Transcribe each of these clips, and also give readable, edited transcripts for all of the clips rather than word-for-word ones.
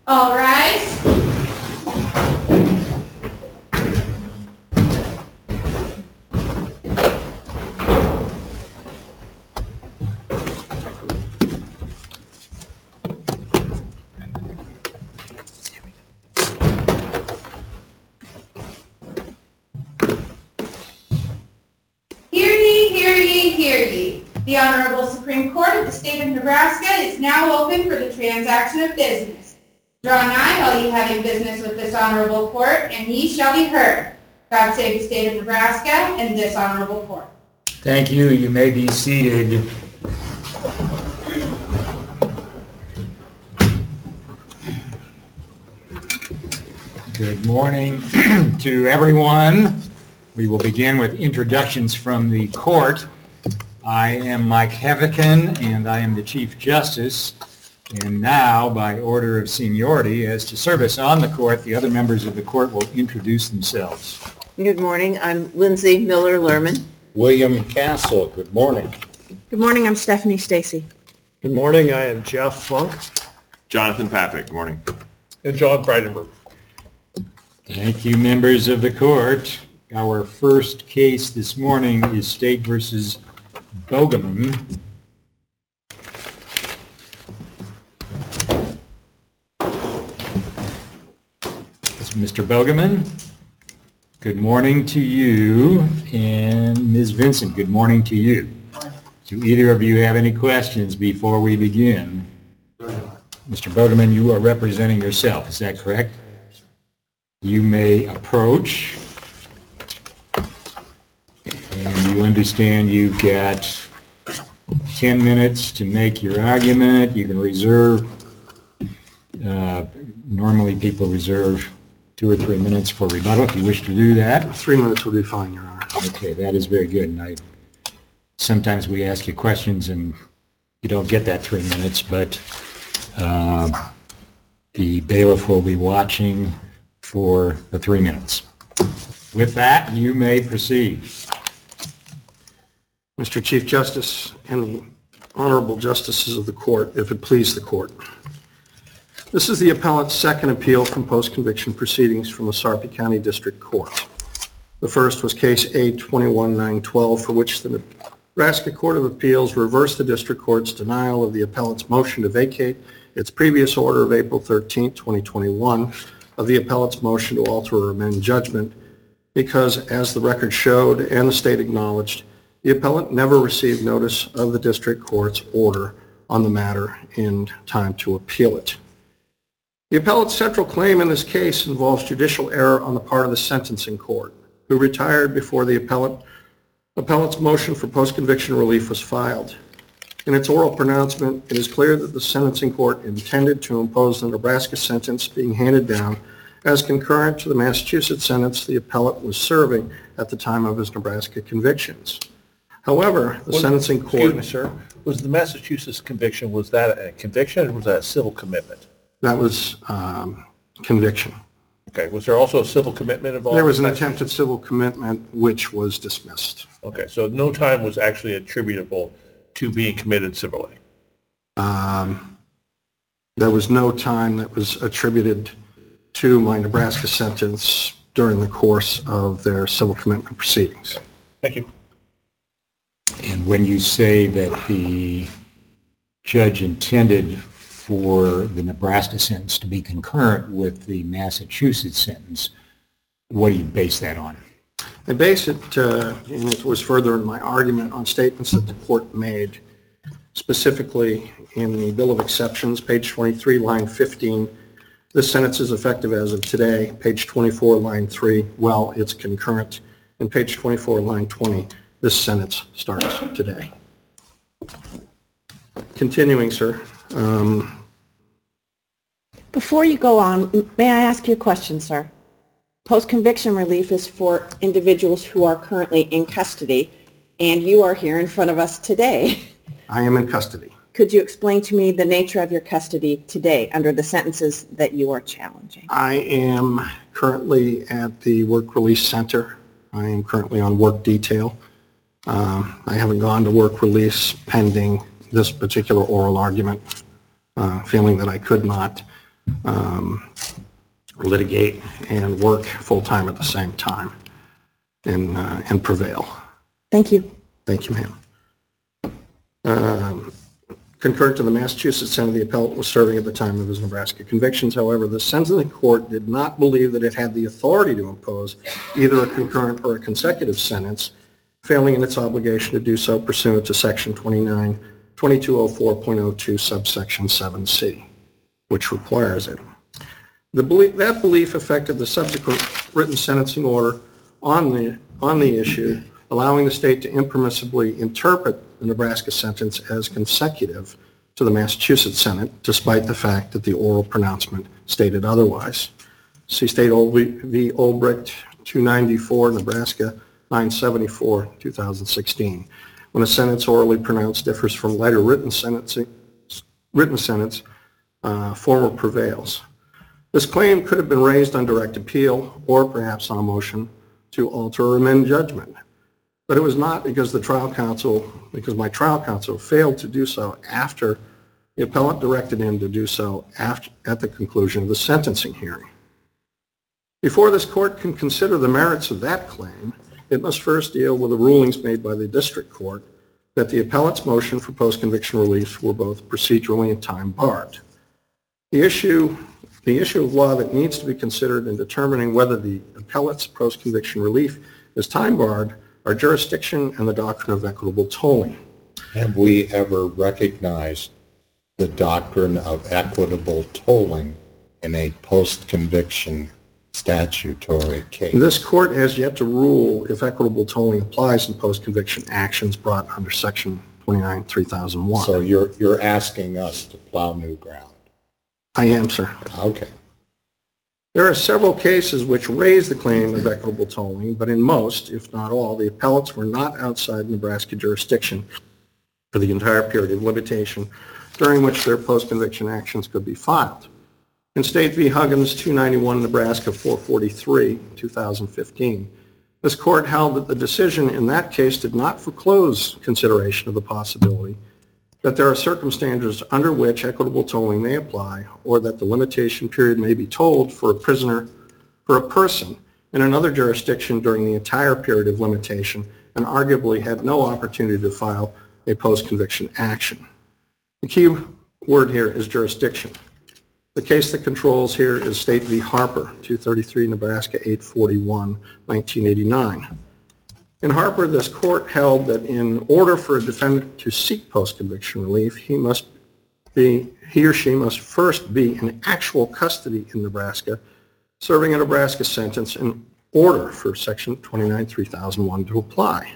All rise. Hear ye, hear ye, hear ye. The Honorable Supreme Court of the State of Nebraska is now open for the transaction of business. Draw nigh, all ye having business with this honorable court, and ye shall be heard. God save the state of Nebraska and this honorable court. Thank you. You may be seated. Good morning to everyone. We will begin with introductions from the court. I am Mike Hevican, and I am the Chief Justice. And now, by order of seniority, as to service on the court, the other members of the court will introduce themselves. Good morning. I'm Lindsay Miller-Lerman. William Castle, good morning. Good morning. I'm Stephanie Stacy. Good morning. I am Jeff Funk. Jonathan Patrick, good morning. And John Freidenberg. Thank you, members of the court. Our first case this morning is State versus Bogeman. Mr. Bogeman, good morning to you, and Ms. Vincent, good morning to you. Do either of you have any questions before we begin? Mr. Bogeman, you are representing yourself, is that correct? You may approach, and you understand you've got 10 minutes to make your argument. You can reserve, normally people reserve 2 or 3 minutes for rebuttal if you wish to do that. 3 minutes will be fine, Your Honor. Okay, that is very good. And sometimes we ask you questions and you don't get that 3 minutes, but the bailiff will be watching for the 3 minutes. With that, you may proceed. Mr. Chief Justice and the Honorable Justices of the Court, if it please the Court. This is the appellant's second appeal from post-conviction proceedings from the Sarpy County District Court. The first was case A-21-912, for which the Nebraska Court of Appeals reversed the District Court's denial of the appellant's motion to vacate its previous order of April 13, 2021, of the appellant's motion to alter or amend judgment, because, as the record showed and the state acknowledged, the appellant never received notice of the District Court's order on the matter in time to appeal it. The appellant's central claim in this case involves judicial error on the part of the sentencing court, who retired before the appellant's motion for post-conviction relief was filed. In its oral pronouncement, it is clear that the sentencing court intended to impose the Nebraska sentence being handed down as concurrent to the Massachusetts sentence the appellant was serving at the time of his Nebraska convictions. However, the sentencing court... Excuse me, sir. Was the Massachusetts conviction, was that a conviction or was that a civil commitment? That was conviction. Okay. Was there also a civil commitment involved? There was an attempted civil commitment which was dismissed. Okay. So no time was actually attributable to being committed civilly? There was no time that was attributed to my Nebraska sentence during the course of their civil commitment proceedings. Thank you. And when you say that the judge intended for the Nebraska sentence to be concurrent with the Massachusetts sentence, what do you base that on? I base it, and it was further in my argument, on statements that the court made, specifically in the Bill of Exceptions, page 23, line 15. This sentence is effective as of today. Page 24, line 3, well, it's concurrent. And page 24, line 20, this sentence starts today. Continuing, sir. Before you go on, may I ask you a question, sir? Post-conviction relief is for individuals who are currently in custody, and you are here in front of us today. I am in custody. Could you explain to me the nature of your custody today under the sentences that you are challenging? I am currently at the Work Release Center. I am currently on work detail. I haven't gone to work release pending this particular oral argument, feeling that I could not. litigate and work full-time at the same time and prevail. Thank you. Thank you, ma'am. Concurrent to the Massachusetts Senate, the appellant was serving at the time of his Nebraska convictions. However, the sentencing court did not believe that it had the authority to impose either a concurrent or a consecutive sentence, failing in its obligation to do so pursuant to Section 2204.02 subsection 7C, which requires it. That belief affected the subsequent written sentencing order on the issue, allowing the state to impermissibly interpret the Nebraska sentence as consecutive to the Massachusetts Senate, despite the fact that the oral pronouncement stated otherwise. See State v. Olbricht, 294, Nebraska 974, 2016. When a sentence orally pronounced differs from later written sentence, former prevails. This claim could have been raised on direct appeal or perhaps on a motion to alter or amend judgment. But it was not because my trial counsel failed to do so after the appellant directed him to do so at the conclusion of the sentencing hearing. Before this court can consider the merits of that claim, it must first deal with the rulings made by the district court that the appellant's motion for post-conviction relief were both procedurally and time barred. The issue of law that needs to be considered in determining whether the appellant's post-conviction relief is time barred are jurisdiction and the doctrine of equitable tolling. Have we ever recognized the doctrine of equitable tolling in a post-conviction statutory case? This court has yet to rule if equitable tolling applies in post-conviction actions brought under Section 29-3001. So you're asking us to plow new ground? I am, sir. Okay. There are several cases which raise the claim of equitable tolling, but in most, if not all, the appellants were not outside Nebraska jurisdiction for the entire period of limitation during which their post-conviction actions could be filed. In State v. Huggins, 291, Nebraska 443, 2015, this court held that the decision in that case did not foreclose consideration of the possibility that there are circumstances under which equitable tolling may apply, or that the limitation period may be tolled for a person in another jurisdiction during the entire period of limitation and arguably had no opportunity to file a post-conviction action. The key word here is jurisdiction. The case that controls here is State v. Harper, 233, Nebraska 841, 1989. In Harper, this court held that in order for a defendant to seek post-conviction relief, he or she must first be in actual custody in Nebraska, serving a Nebraska sentence in order for Section 29-3001 to apply.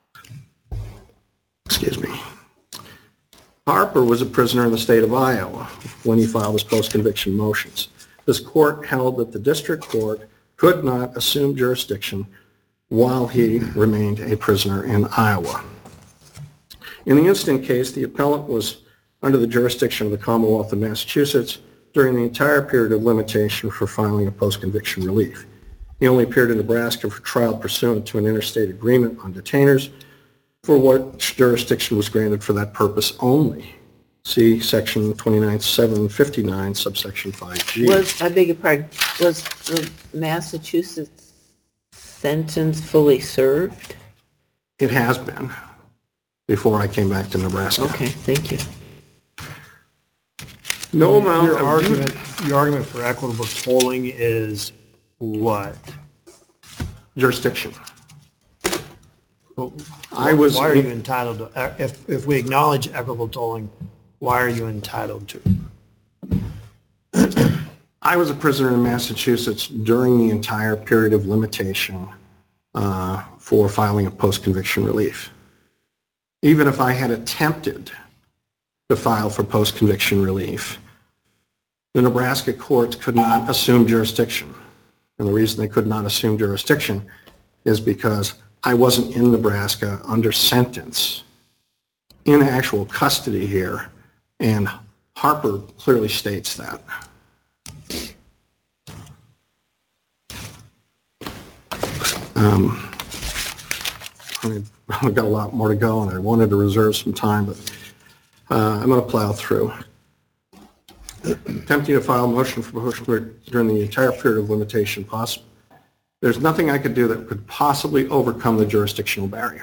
Excuse me. Harper was a prisoner in the state of Iowa when he filed his post-conviction motions. This court held that the district court could not assume jurisdiction while he remained a prisoner in Iowa. In the instant case, the appellant was under the jurisdiction of the Commonwealth of Massachusetts during the entire period of limitation for filing a post-conviction relief. He only appeared in Nebraska for trial pursuant to an interstate agreement on detainers, for which jurisdiction was granted for that purpose only. See Section 29-759, subsection 5G. I beg your pardon, was the Massachusetts sentence fully served? It has been, before I came back to Nebraska. Okay, thank you. No amount Your of argument for equitable tolling is what? jurisdiction. Well, I was- Why are you entitled to, if we acknowledge equitable tolling, why are you entitled to? I was a prisoner in Massachusetts during the entire period of limitation for filing a post-conviction relief. Even if I had attempted to file for post-conviction relief, the Nebraska courts could not assume jurisdiction. And the reason they could not assume jurisdiction is because I wasn't in Nebraska under sentence in actual custody here, and Harper clearly states that. I've got a lot more to go, and I wanted to reserve some time, but I'm going to plow through. attempting to file a motion for postconviction during the entire period of limitation possible. There's nothing I could do that could possibly overcome the jurisdictional barrier.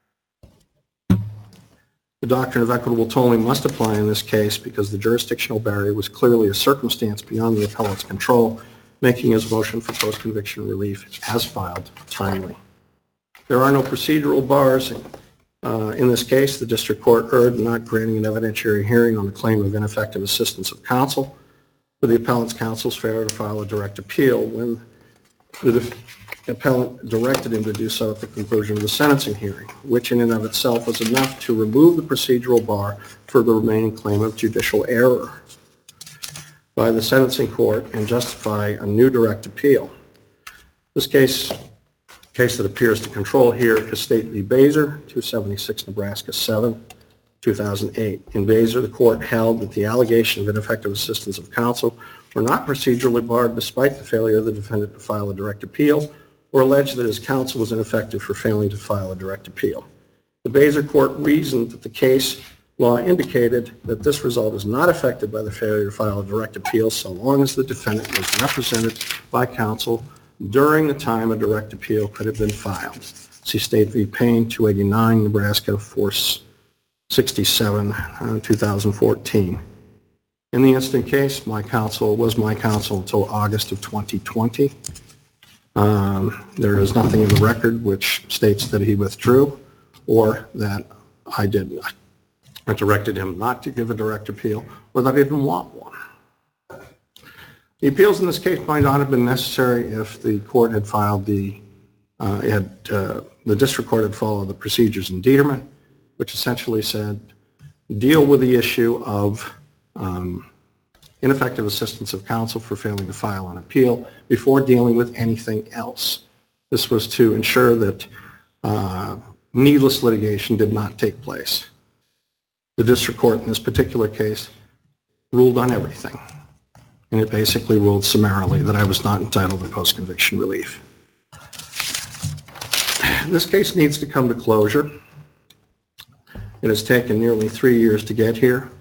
The doctrine of equitable tolling must apply in this case because the jurisdictional barrier was clearly a circumstance beyond the appellant's control, making his motion for post-conviction relief as filed timely. There are no procedural bars. In this case, the district court erred in not granting an evidentiary hearing on the claim of ineffective assistance of counsel for the appellant's counsel's failure to file a direct appeal when the appellant directed him to do so at the conclusion of the sentencing hearing, which in and of itself was enough to remove the procedural bar for the remaining claim of judicial error by the sentencing court and justify a new direct appeal. This case that appears to control here is State v. Baser, 276 Nebraska 7, 2008. In Baser, the court held that the allegation of ineffective assistance of counsel were not procedurally barred despite the failure of the defendant to file a direct appeal or alleged that his counsel was ineffective for failing to file a direct appeal. The Baser court reasoned that the case law indicated that this result is not affected by the failure to file a direct appeal so long as the defendant was represented by counsel during the time a direct appeal could have been filed. See State v. Payne, 289 Nebraska 467, 2014. In the instant case, my counsel was my counsel until August of 2020. There is nothing in the record which states that he withdrew or that I directed him not to give a direct appeal or that I didn't want one. The appeals in this case might not have been necessary if the court had filed the district court had followed the procedures in Dieterman, which essentially said deal with the issue of ineffective assistance of counsel for failing to file an appeal before dealing with anything else. This was to ensure that needless litigation did not take place. The district court in this particular case ruled on everything, and it basically ruled summarily that I was not entitled to post-conviction relief. This case needs to come to closure. It has taken nearly 3 years to get here.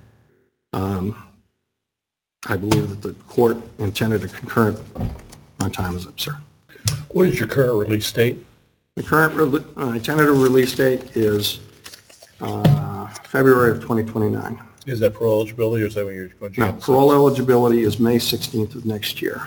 I believe that the court intended a concurrent. My time is up, sir. What is your current release date? The current tentative release date is February of 2029. Is that parole eligibility or is that when you're going to jail? No, parole eligibility is May 16th of next year.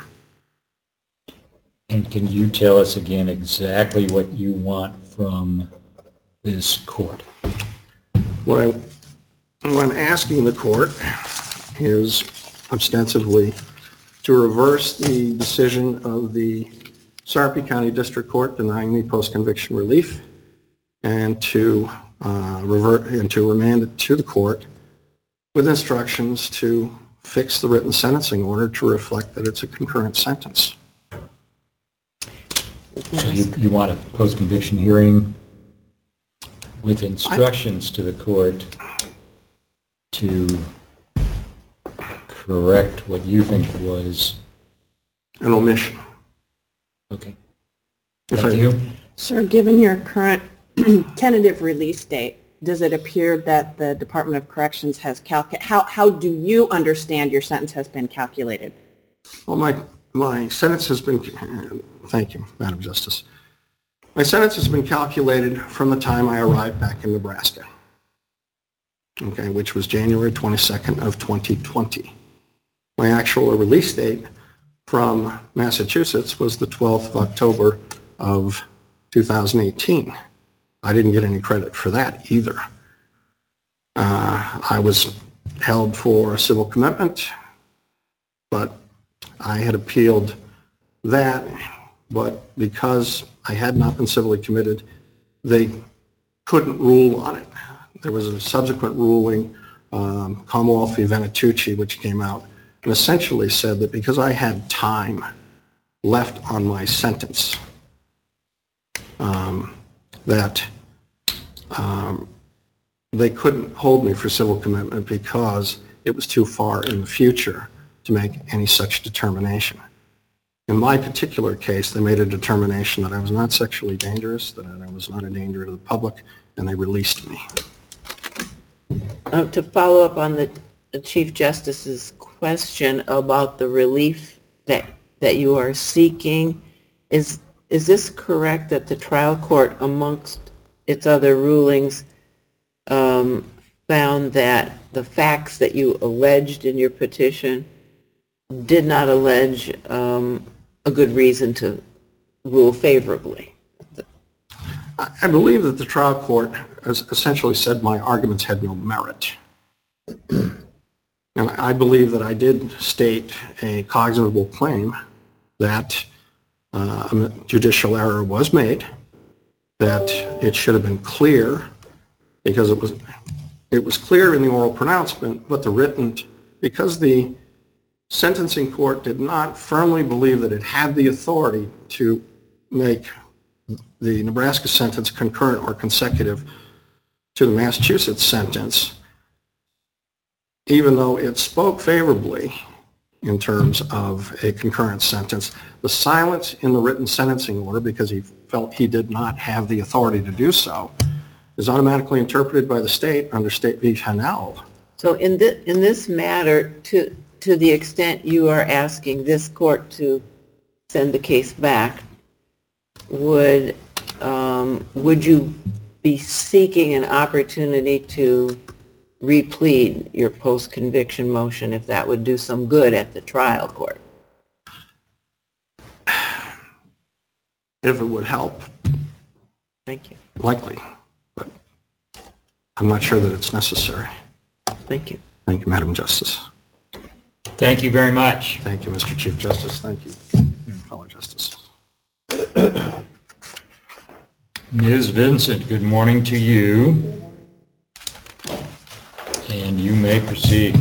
And can you tell us again exactly what you want from this court? What I'm asking the court is ostensibly to reverse the decision of the Sarpy County District Court denying me post-conviction relief and to remand it to the court with instructions to fix the written sentencing order to reflect that it's a concurrent sentence. So you want a post-conviction hearing with instructions to the court to correct what you think was an omission. Okay. Thank you. Sir, given your current tentative release date, does it appear that the Department of Corrections has how do you understand your sentence has been calculated? Well, my sentence has been, thank you, Madam Justice. My sentence has been calculated from the time I arrived back in Nebraska, okay, which was January 22nd of 2020. My actual release date from Massachusetts was the 12th of October of 2018. I didn't get any credit for that either. I was held for civil commitment, but I had appealed that, but because I had not been civilly committed, they couldn't rule on it. There was a subsequent ruling, Commonwealth v. Venatucci, which came out and essentially said that because I had time left on my sentence, that they couldn't hold me for civil commitment because it was too far in the future to make any such determination. In my particular case, they made a determination that I was not sexually dangerous, that I was not a danger to the public, and they released me. To follow up on the Chief Justice's question about the relief that you are seeking. Is this correct that the trial court, amongst its other rulings, found that the facts that you alleged in your petition did not allege a good reason to rule favorably? I believe that the trial court has essentially said my arguments had no merit. And I believe that I did state a cognizable claim that a judicial error was made, that it should have been clear, because it was clear in the oral pronouncement, but the written, because the sentencing court did not firmly believe that it had the authority to make the Nebraska sentence concurrent or consecutive to the Massachusetts sentence, even though it spoke favorably in terms of a concurrent sentence, the silence in the written sentencing order, because he felt he did not have the authority to do so, is automatically interpreted by the state under State v. Hanel. So in this matter, to the extent you are asking this court to send the case back, would you be seeking an opportunity to replead your post-conviction motion if that would do some good at the trial court? If it would help. Thank you. Likely, but I'm not sure that it's necessary. Thank you. Thank you, Madam Justice. Thank you very much. Thank you, Mr. Chief Justice. Thank you, fellow Justice. Ms. Vincent, good morning to you. And you may proceed.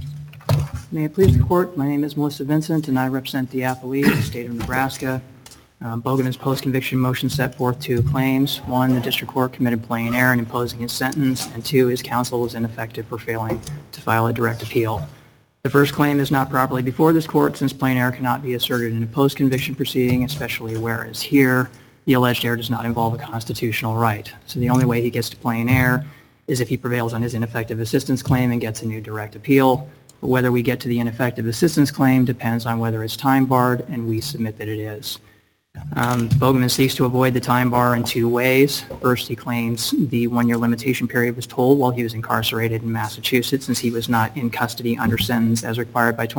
May it please the court, my name is Melissa Vincent and I represent the appellee of the state of Nebraska. Bogan's post-conviction motion set forth two claims. One, the district court committed plain error in imposing his sentence, and two, his counsel was ineffective for failing to file a direct appeal. The first claim is not properly before this court since plain error cannot be asserted in a post-conviction proceeding, especially whereas here the alleged error does not involve a constitutional right. So the only way he gets to plain error is if he prevails on his ineffective assistance claim and gets a new direct appeal. But whether we get to the ineffective assistance claim depends on whether it's time barred, and we submit that it is. Bogan seeks to avoid the time bar in two ways. First, he claims the one-year limitation period was told while he was incarcerated in Massachusetts since he was not in custody under sentence as required by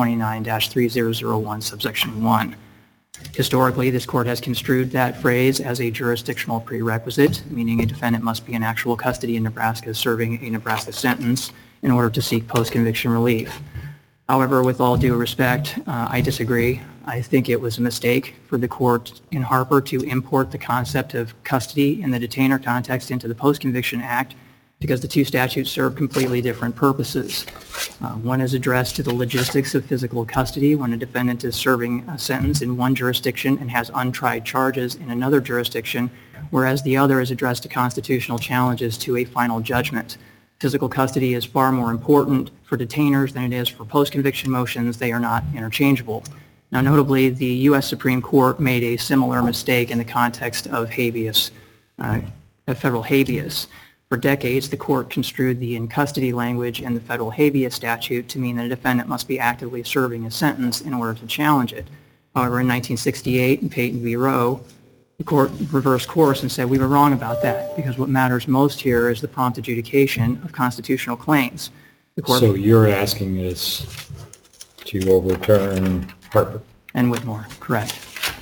29-3001 subsection 1. Historically, this court has construed that phrase as a jurisdictional prerequisite, meaning a defendant must be in actual custody in Nebraska serving a Nebraska sentence in order to seek post-conviction relief. However, with all due respect, I disagree. I think it was a mistake for the court in Harper to import the concept of custody in the detainer context into the Post-Conviction Act because the two statutes serve completely different purposes. One is addressed to the logistics of physical custody when a defendant is serving a sentence in one jurisdiction and has untried charges in another jurisdiction, whereas the other is addressed to constitutional challenges to a final judgment. Physical custody is far more important for detainers than it is for post-conviction motions. They are not interchangeable. Now, notably, the U.S. Supreme Court made a similar mistake in the context of habeas, federal habeas. For decades, the court construed the in custody language in the federal habeas statute to mean that a defendant must be actively serving a sentence in order to challenge it. However, in 1968, in Peyton v. Roe, the court reversed course and said we were wrong about that because what matters most here is the prompt adjudication of constitutional claims. The court So you're asking us to overturn Harper? And Whitmore, correct.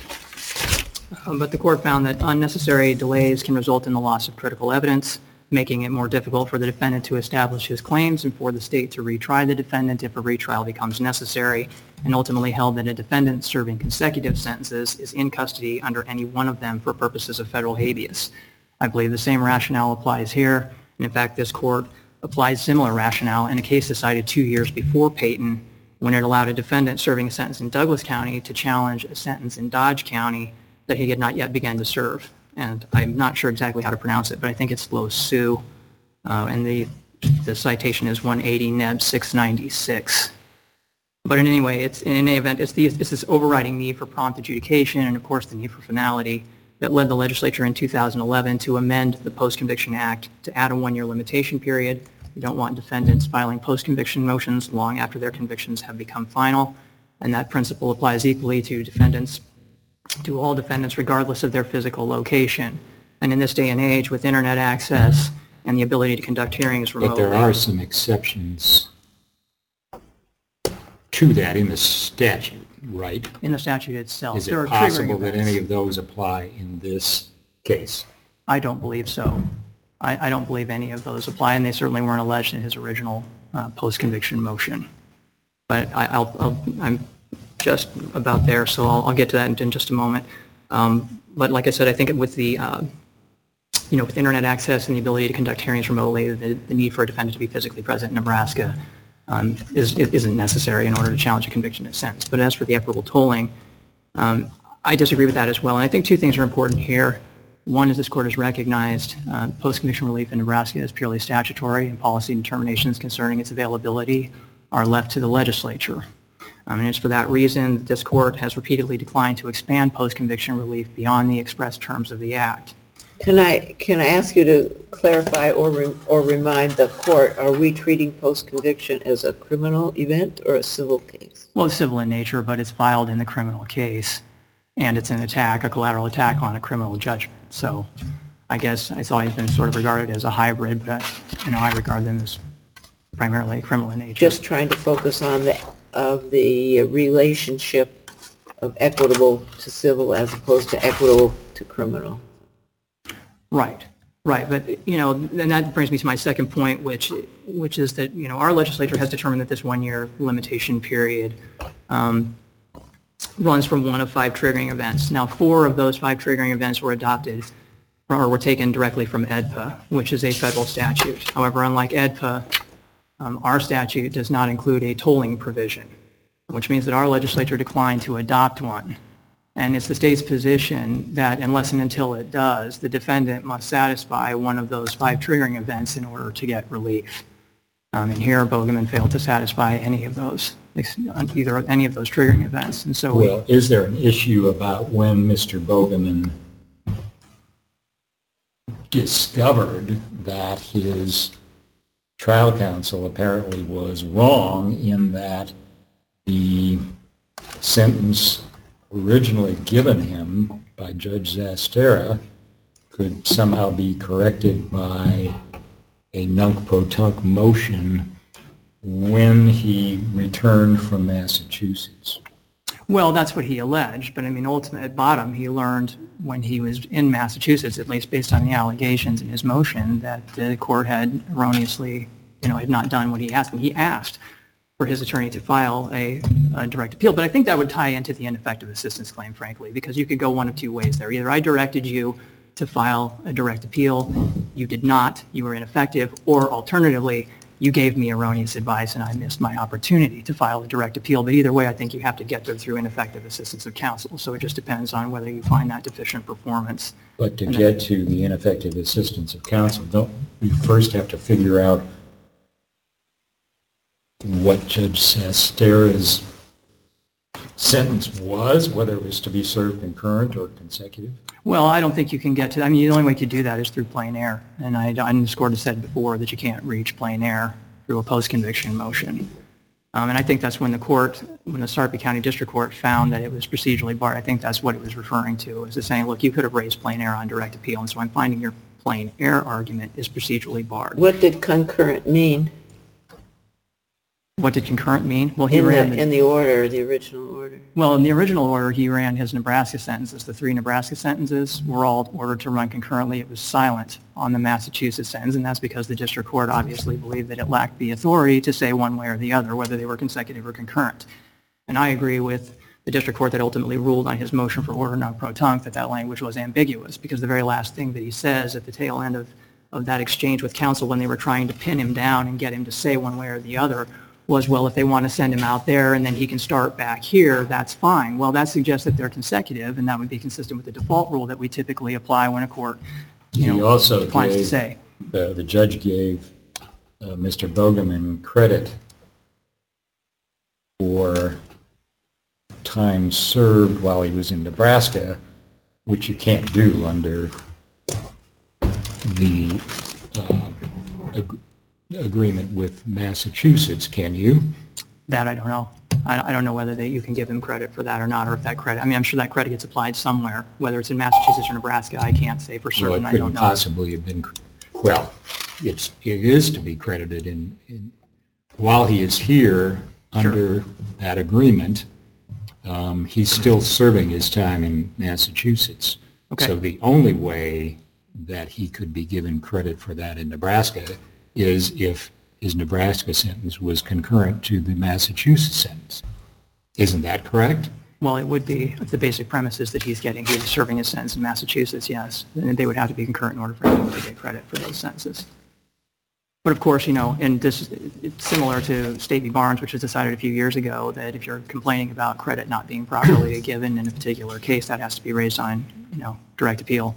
But the court found that unnecessary delays can result in the loss of critical evidence, making it more difficult for the defendant to establish his claims and for the state to retry the defendant if a retrial becomes necessary, and ultimately held that a defendant serving consecutive sentences is in custody under any one of them for purposes of federal habeas. I believe the same rationale applies here, and in fact this court applied similar rationale in a case decided 2 years before Peyton when it allowed a defendant serving a sentence in Douglas County to challenge a sentence in Dodge County that he had not yet begun to serve. And I'm not sure exactly how to pronounce it, but I think it's Los Sioux, and the citation is 180 Neb 696. But in any way, in any event, it's this overriding need for prompt adjudication and, of course, the need for finality that led the legislature in 2011 to amend the Post-Conviction Act to add a one-year limitation period You don't want defendants filing post-conviction motions long after their convictions have become final, and that principle applies equally to all defendants regardless of their physical location. And in this day and age, with internet access and the ability to conduct hearings remotely. But there are some exceptions to that in the statute, right? In the statute itself. Is There it are triggering possible that events. any of those apply in this case? I don't believe so. I don't believe any of those apply, and they certainly weren't alleged in his original post-conviction motion. But I'm just about there, so I'll get to that in just a moment. But like I said, I think with the with internet access and the ability to conduct hearings remotely, the need for a defendant to be physically present in Nebraska isn't necessary in order to challenge a conviction and sentence. But as for the equitable tolling, I disagree with that as well. And I think two things are important here. One is this court has recognized post-conviction relief in Nebraska as purely statutory, and policy determinations concerning its availability are left to the legislature. And it's for that reason that this court has repeatedly declined to expand post-conviction relief beyond the express terms of the Act. Can I ask you to clarify or remind the court, are we treating post-conviction as a criminal event or a civil case? Well, it's civil in nature, but it's filed in the criminal case, and it's a collateral attack on a criminal judgment. So I guess it's always been sort of regarded as a hybrid, but I regard them as primarily criminal in nature. Just trying to focus on the relationship of equitable to civil as opposed to equitable to criminal. Right. But, and that brings me to my second point, which is that, our legislature has determined that this one-year limitation period runs from one of 5 triggering events. Now, 4 of those 5 triggering events were adopted or were taken directly from AEDPA, which is a federal statute. However, unlike AEDPA, our statute does not include a tolling provision, which means that our legislature declined to adopt one. And it's the state's position that unless and until it does, the defendant must satisfy one of those 5 triggering events in order to get relief. And here, Bogeman failed to satisfy any of those, either any of those triggering events. And so Well, is there an issue about when Mr. Bogeman discovered that his trial counsel apparently was wrong in that the sentence originally given him by Judge Zastera could somehow be corrected by a nunc-pro-tunc motion when he returned from Massachusetts? Well, that's what he alleged, but ultimately at bottom he learned when he was in Massachusetts, at least based on the allegations in his motion, that the court had erroneously, had not done what he asked. And he asked for his attorney to file a direct appeal, but I think that would tie into the ineffective assistance claim, frankly, because you could go one of 2 ways there. Either I directed you to file a direct appeal, you did not, you were ineffective, or alternatively, you gave me erroneous advice and I missed my opportunity to file a direct appeal. But either way, I think you have to get there through ineffective assistance of counsel. So it just depends on whether you find that deficient performance. But to get to the ineffective assistance of counsel, don't we first have to figure out what Judge Zastera's sentence was, whether it was to be served concurrent or consecutive? Well, I don't think you can get to that. The only way to do that is through plain error. And this court has said before that you can't reach plain error through a post-conviction motion. And I think that's when the Sarpy County District Court found that it was procedurally barred. I think that's what it was referring to, is saying, look, you could have raised plain error on direct appeal, and so I'm finding your plain error argument is procedurally barred. What did concurrent mean? What did concurrent mean? Well, in the order, the original order. Well, in the original order, he ran his Nebraska sentences. The 3 Nebraska sentences were all ordered to run concurrently. It was silent on the Massachusetts sentence, and that's because the district court obviously believed that it lacked the authority to say one way or the other, whether they were consecutive or concurrent. And I agree with the district court that ultimately ruled on his motion for order nunc-pro-tunc that language was ambiguous, because the very last thing that he says at the tail end of that exchange with counsel when they were trying to pin him down and get him to say one way or the other was, well, if they want to send him out there and then he can start back here, that's fine. Well, that suggests that they're consecutive, and that would be consistent with the default rule that we typically apply when a court, declines to say. The judge gave Mr. Bogeman credit for time served while he was in Nebraska, which you can't do under the agreement with Massachusetts, can you? That I don't know. I don't know whether you can give him credit for that or not, or if that credit, I mean, I'm sure that credit gets applied somewhere, whether it's in Massachusetts or Nebraska, I can't say for Well, certain, it I couldn't don't know. possibly have been, well, it is to be credited while he is here under that agreement, he's still serving his time in Massachusetts. Okay. So the only way that he could be given credit for that in Nebraska is if his Nebraska sentence was concurrent to the Massachusetts sentence. Isn't that correct? Well, it would be, if the basic premise is that he's serving his sentence in Massachusetts, yes, then they would have to be concurrent in order for him to get credit for those sentences. But of course, and this, it's similar to State v. Barnes, which was decided a few years ago, that if you're complaining about credit not being properly given in a particular case, that has to be raised on, direct appeal,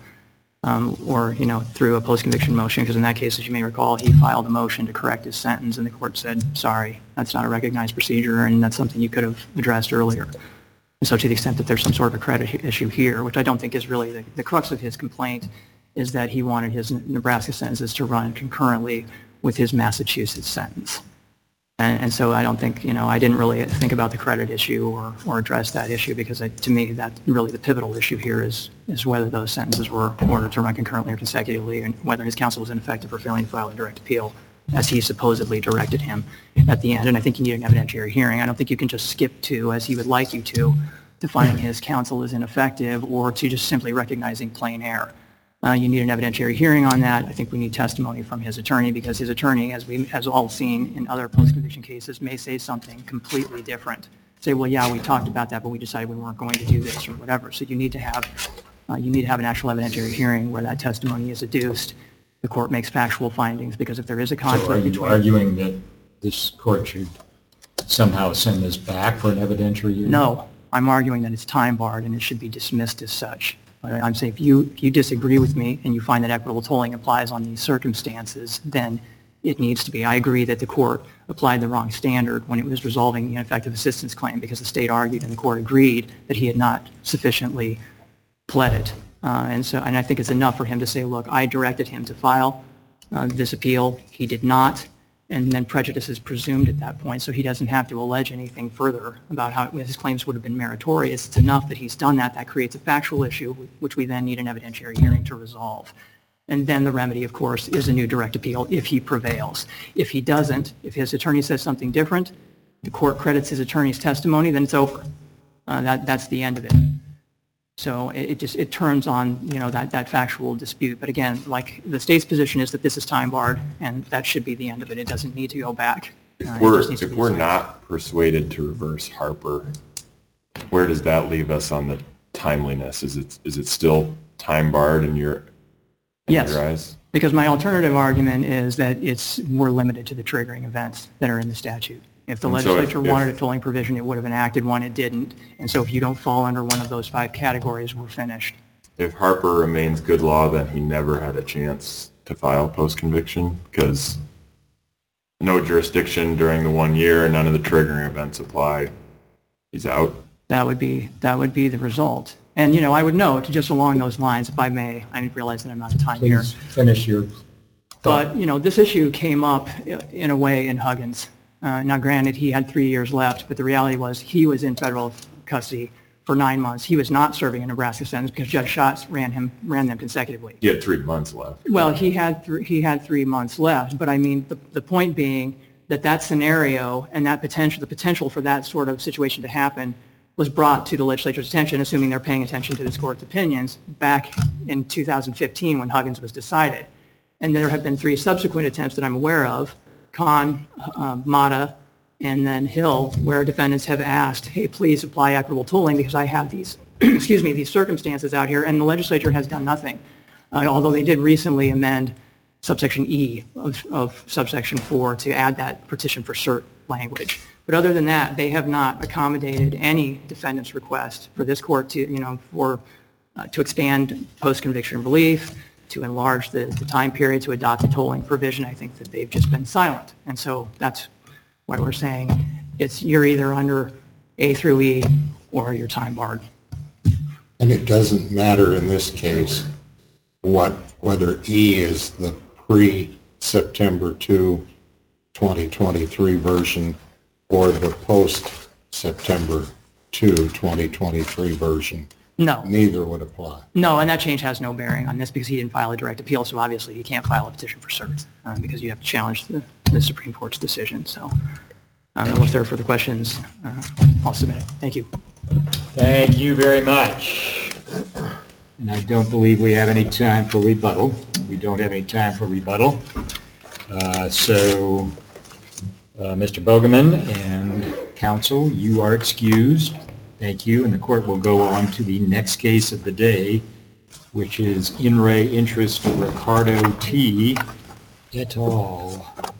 or, through a post-conviction motion, because in that case, as you may recall, he filed a motion to correct his sentence, and the court said, sorry, that's not a recognized procedure, and that's something you could have addressed earlier. And so to the extent that there's some sort of a credit issue here, which I don't think is really the crux of his complaint, is that he wanted his Nebraska sentences to run concurrently with his Massachusetts sentence. And so I don't think, I didn't really think about the credit issue or address that issue, because to me, that's really the pivotal issue here is whether those sentences were ordered to run concurrently or consecutively, and whether his counsel was ineffective for failing to file a direct appeal, as he supposedly directed him at the end. And I think you need an evidentiary hearing. I don't think you can just skip to, as he would like you to finding his counsel is ineffective, or to just simply recognizing plain error. You need an evidentiary hearing on that. I think we need testimony from his attorney, because his attorney, as we have all seen in other post-conviction cases, may say something completely different. Say, well, yeah, we talked about that, but we decided we weren't going to do this or whatever. So you need to have an actual evidentiary hearing where that testimony is adduced. The court makes factual findings, because if there is a conflict So are you between... arguing that this court should somehow send this back for an evidentiary hearing? No, I'm arguing that it's time barred and it should be dismissed as such. But I'm saying if you disagree with me and you find that equitable tolling applies on these circumstances, then it needs to be. I agree that the court applied the wrong standard when it was resolving the ineffective assistance claim, because the state argued and the court agreed that he had not sufficiently pled it. And I think it's enough for him to say, look, I directed him to file this appeal. He did not. And then prejudice is presumed at that point, so he doesn't have to allege anything further about how his claims would have been meritorious. It's enough that he's done that. That creates a factual issue, which we then need an evidentiary hearing to resolve. And then the remedy, of course, is a new direct appeal if he prevails. If he doesn't, if his attorney says something different, the court credits his attorney's testimony, then it's over. That's the end of it. So it turns on, that factual dispute. But again, like the state's position is that this is time barred, and that should be the end of it. It doesn't need to go back. If we're not persuaded to reverse Harper, where does that leave us on the timeliness? Is it still time barred in your eyes? Because my alternative argument is that we're limited to the triggering events that are in the statute. If the legislature wanted a tolling provision, it would have enacted one. It didn't. And so if you don't fall under one of those 5 categories, we're finished. If Harper remains good law, then he never had a chance to file post-conviction, because no jurisdiction during the 1 year, none of the triggering events apply. He's out. That would be the result. And, I would note, just along those lines, if I may, I realize that I'm out of time here. Please finish your thought. But, this issue came up in a way in Huggins. Now, granted, he had 3 years left, but the reality was he was in federal custody for 9 months. He was not serving a Nebraska sentence because Judge Schatz ran them consecutively. He had 3 months left. Well, he had 3 months left, but I mean, the point being that scenario and the potential for that sort of situation to happen was brought to the legislature's attention, assuming they're paying attention to this court's opinions, back in 2015 when Huggins was decided. And there have been 3 subsequent attempts that I'm aware of, Kahn, Mata, and then Hill, where defendants have asked, hey, please apply equitable tolling because I have these, these circumstances out here, and the legislature has done nothing. Although they did recently amend subsection E of subsection 4 to add that petition for cert language. But other than that, they have not accommodated any defendant's request for this court to, to expand post-conviction relief, to enlarge the time period to adopt a tolling provision. I think that they've just been silent. And so that's why we're saying you're either under A through E or you're time barred. And it doesn't matter in this case whether E is the pre-September 2 2023 version or the post-September 2, 2023 version? No. Neither would apply. No, and that change has no bearing on this because he didn't file a direct appeal, so obviously he can't file a petition for cert because you have to challenge the Supreme Court's decision. So if there are further questions, I'll submit it. Thank you. Thank you very much. And I don't believe we have any time for rebuttal. We don't have any time for rebuttal. So, Mr. Bogeman and counsel, you are excused. Thank you. And the court will go on to the next case of the day, which is in re Interest Ricardo T. et al.